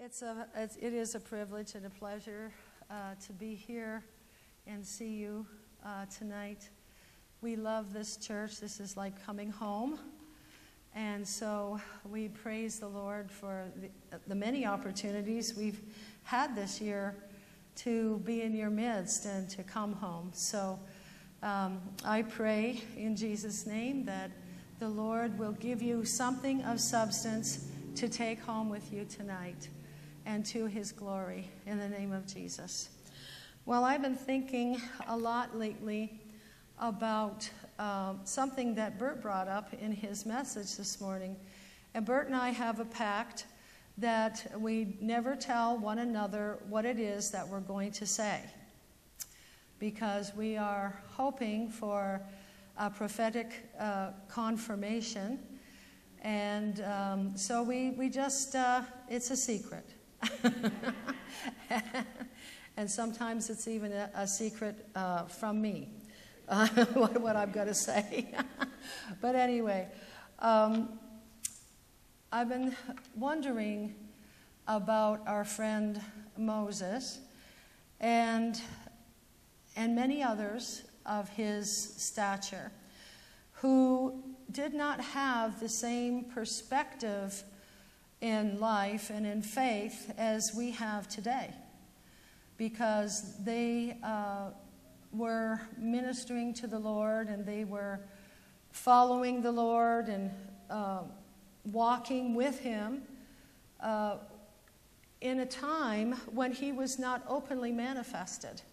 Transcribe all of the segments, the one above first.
It is a privilege and a pleasure to be here and see you tonight. We love this church. This is like coming home. And so we praise the Lord for the many opportunities we've had this year to be in your midst and to come home. So I pray in Jesus' name that the Lord will give you something of substance to take home with you tonight and to his glory in the name of Jesus. Well, I've been thinking a lot lately about something that Bert brought up in his message this morning. And Bert and I have a pact that we never tell one another what it is that we're going to say, because we are hoping for a prophetic confirmation. And so we just, it's a secret. And sometimes it's even a secret from me, what I'm going to say. But anyway, I've been wondering about our friend Moses and many others of his stature who did not have the same perspective in life and in faith as we have today, because they were ministering to the Lord and they were following the Lord and walking with him in a time when he was not openly manifested.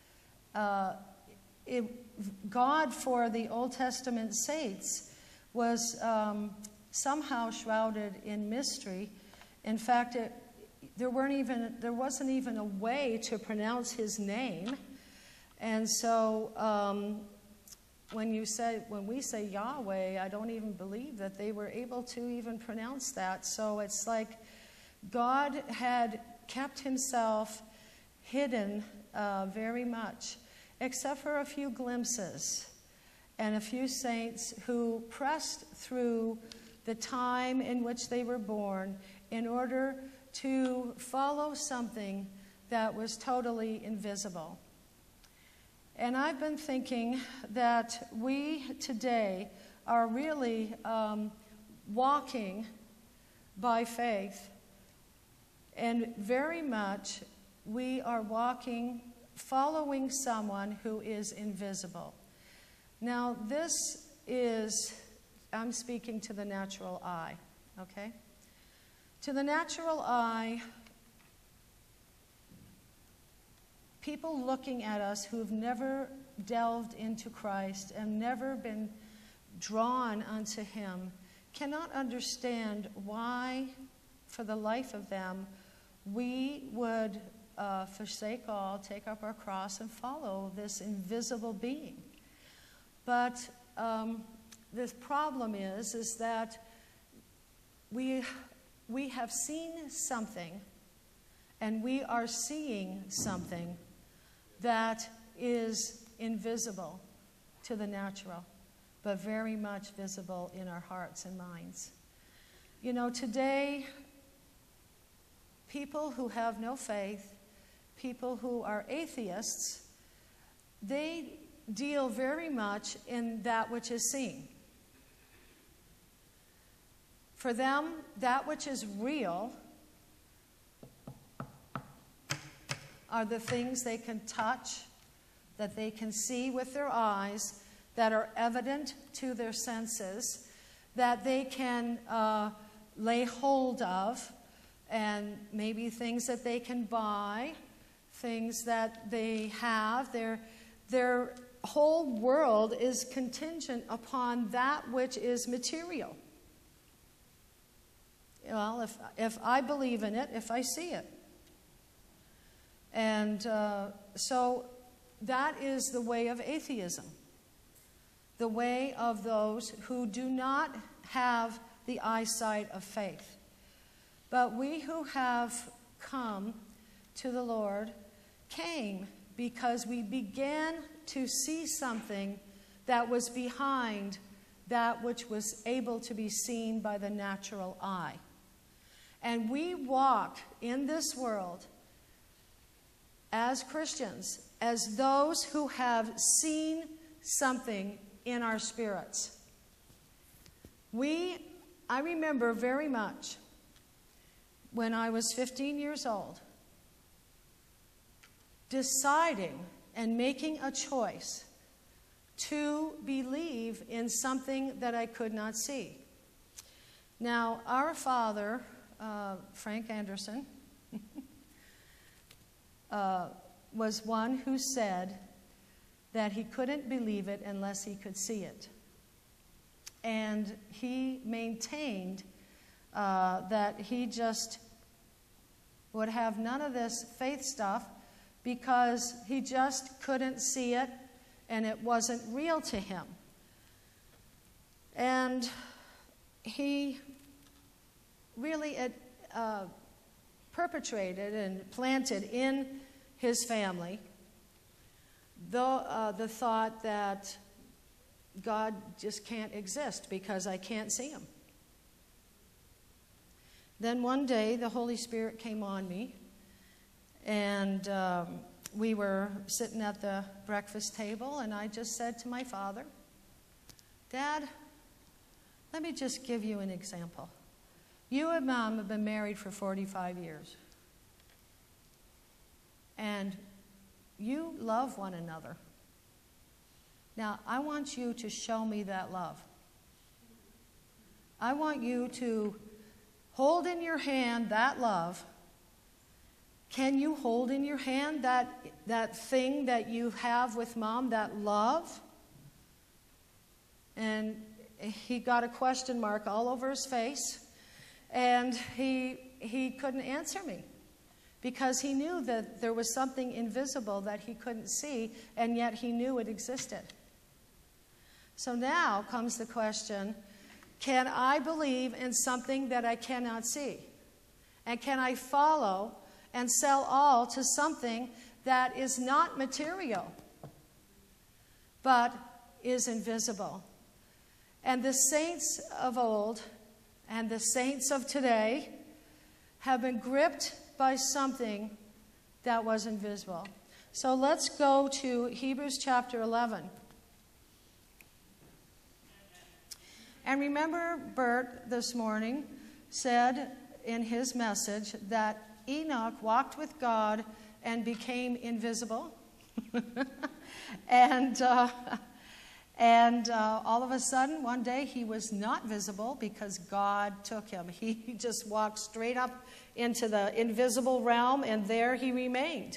God for the Old Testament saints was somehow shrouded in mystery. In fact, there wasn't even a way to pronounce his name. And so when we say Yahweh, I don't even believe that they were able to even pronounce that. So it's like God had kept himself hidden very much, except for a few glimpses and a few saints who pressed through the time in which they were born in order to follow something that was totally invisible. And I've been thinking that we today are really walking by faith, and very much we are walking, following someone who is invisible. Now, this is, I'm speaking to the natural eye, okay? To the natural eye, people looking at us who've never delved into Christ and never been drawn unto him cannot understand why, for the life of them, we would forsake all, take up our cross, and follow this invisible being. But the problem is that we have seen something, and we are seeing something that is invisible to the natural, but very much visible in our hearts and minds. You know, today, people who have no faith, people who are atheists, they deal very much in that which is seen. For them, that which is real are the things they can touch, that they can see with their eyes, that are evident to their senses, that they can lay hold of, and maybe things that they can buy, things that they have. Their whole world is contingent upon that which is material. Well, if I believe in it, if I see it. And so that is the way of atheism, the way of those who do not have the eyesight of faith. But we who have come to the Lord came because we began to see something that was behind that which was able to be seen by the natural eye. And we walk in this world as Christians, as those who have seen something in our spirits. I remember very much when I was 15 years old, deciding and making a choice to believe in something that I could not see. Now, our father, Frank Anderson, was one who said that he couldn't believe it unless he could see it. And he maintained that he just would have none of this faith stuff because he just couldn't see it and it wasn't real to him. And he really perpetrated and planted in his family the thought that God just can't exist because I can't see him. Then one day the Holy Spirit came on me, and we were sitting at the breakfast table, and I just said to my father, Dad, let me just give you an example. You and Mom have been married for 45 years. And you love one another. Now, I want you to show me that love. I want you to hold in your hand that love. Can you hold in your hand that thing that you have with Mom, that love? And he got a question mark all over his face, and he couldn't answer me because he knew that there was something invisible that he couldn't see, and yet he knew it existed. So now comes the question, can I believe in something that I cannot see? And can I follow and sell all to something that is not material, but is invisible? And the saints of old and the saints of today have been gripped by something that was invisible. So let's go to Hebrews chapter 11. And remember, Bert this morning said in his message that Enoch walked with God and became invisible. And all of a sudden, one day, he was not visible because God took him. He just walked straight up into the invisible realm, and there he remained.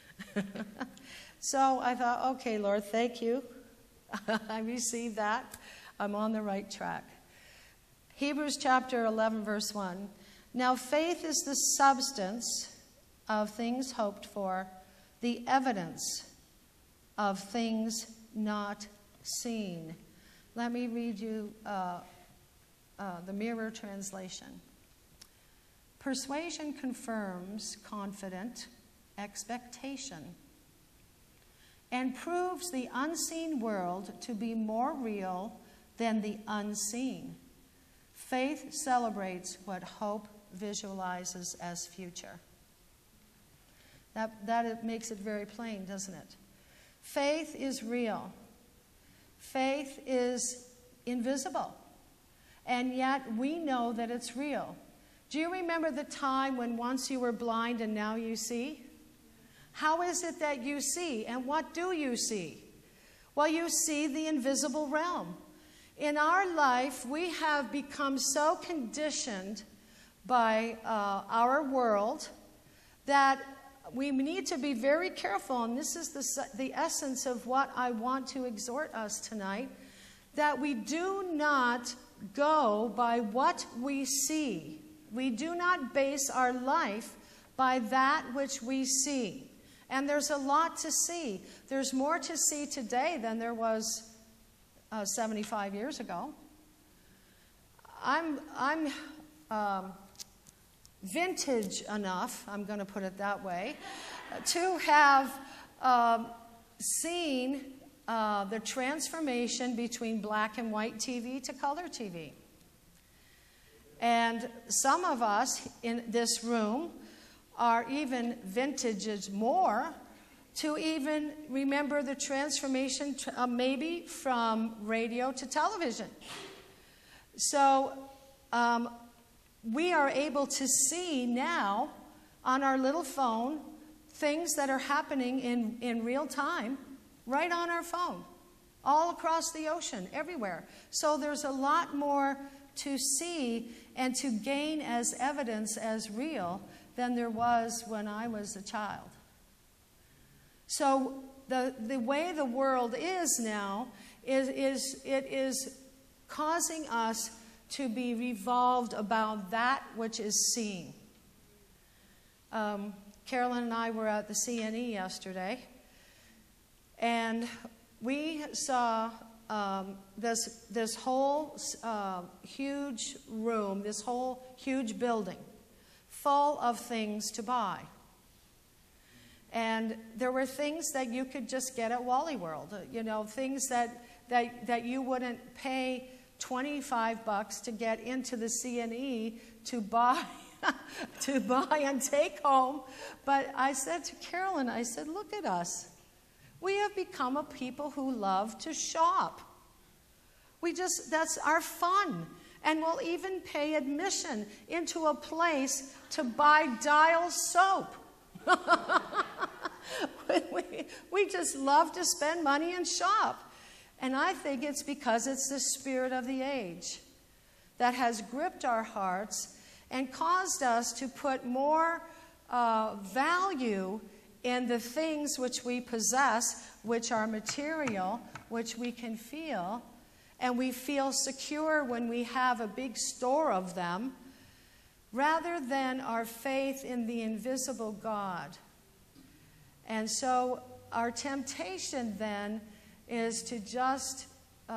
So I thought, okay, Lord, thank you. I received that. I'm on the right track. Hebrews chapter 11, verse 1. Now faith is the substance of things hoped for, the evidence of things not seen. Let me read you the Mirror translation. Persuasion confirms confident expectation and proves the unseen world to be more real than the unseen. Faith celebrates what hope visualizes as future. That makes it very plain, doesn't it? Faith is real. Faith is invisible. And yet we know that it's real. Do you remember the time when once you were blind and now you see? How is it that you see? And what do you see? Well, you see the invisible realm. In our life, we have become so conditioned by our world that we need to be very careful, and this is the essence of what I want to exhort us tonight, that we do not go by what we see. We do not base our life by that which we see. And there's a lot to see. There's more to see today than there was 75 years ago. I'm vintage enough, I'm going to put it that way, to have seen the transformation between black and white TV to color TV. And some of us in this room are even vintages more to even remember the transformation maybe from radio to television. So we are able to see now on our little phone things that are happening in real time right on our phone, all across the ocean, everywhere. So there's a lot more to see and to gain as evidence as real than there was when I was a child. So the way the world is now is causing us to be revolved about that which is seen. Carolyn and I were at the CNE yesterday, and we saw this whole huge room, this whole huge building, full of things to buy. And there were things that you could just get at Wally World, you know, things that you wouldn't pay $25 to get into the CNE to buy to buy and take home. But I said to Carolyn, I said, look at us. We have become a people who love to shop. That's our fun. And we'll even pay admission into a place to buy Dial soap. we just love to spend money and shop. And I think it's because it's the spirit of the age that has gripped our hearts and caused us to put more value in the things which we possess, which are material, which we can feel, and we feel secure when we have a big store of them, rather than our faith in the invisible God. And so our temptation then is to just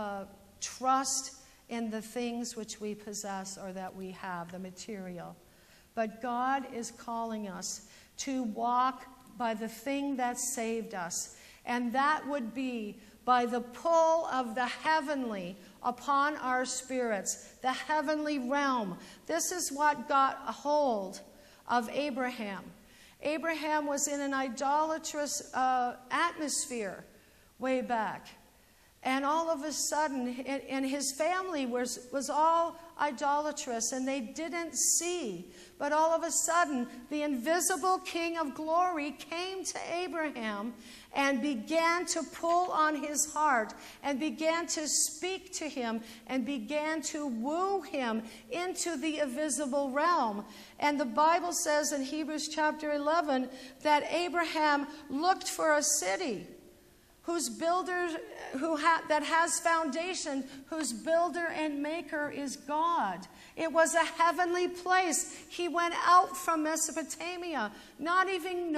trust in the things which we possess or that we have, the material. But God is calling us to walk by the thing that saved us, and that would be by the pull of the heavenly upon our spirits, the heavenly realm. This is what got a hold of Abraham. Abraham was in an idolatrous atmosphere way back. And all of a sudden, and his family was all idolatrous, and they didn't see. But all of a sudden, the invisible King of Glory came to Abraham and began to pull on his heart, and began to speak to him, and began to woo him into the invisible realm. And the Bible says in Hebrews chapter 11 that Abraham looked for a city whose builder, that has foundation, whose builder and maker is God. It was a heavenly place. He went out from Mesopotamia, not even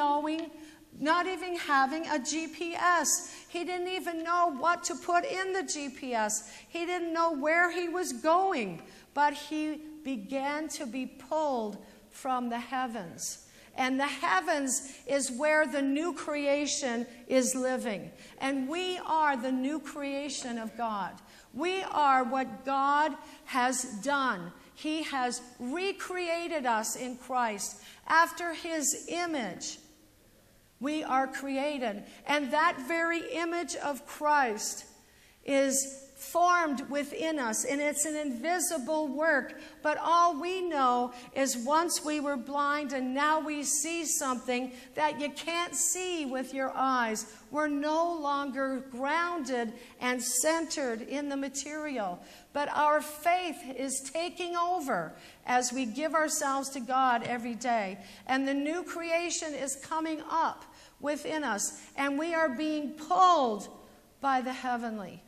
having a GPS. He didn't even know what to put in the GPS. He didn't know where he was going, but he began to be pulled from the heavens. And the heavens is where the new creation is living. And we are the new creation of God. We are what God has done. He has recreated us in Christ after his image. We are created. And that very image of Christ is formed within us, and it's an invisible work. But all we know is once we were blind and now we see something that you can't see with your eyes. We're no longer grounded and centered in the material, but our faith is taking over as we give ourselves to God every day, and the new creation is coming up within us, and we are being pulled by the heavenly.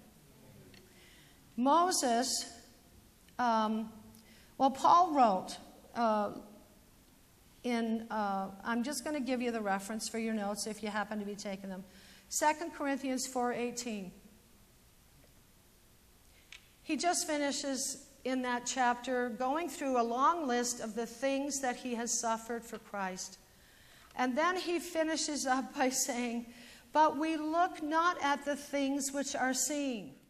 Moses, Paul wrote I'm just going to give you the reference for your notes if you happen to be taking them. 2 Corinthians 4:18. He just finishes in that chapter going through a long list of the things that he has suffered for Christ. And then he finishes up by saying, "But we look not at the things which are seen."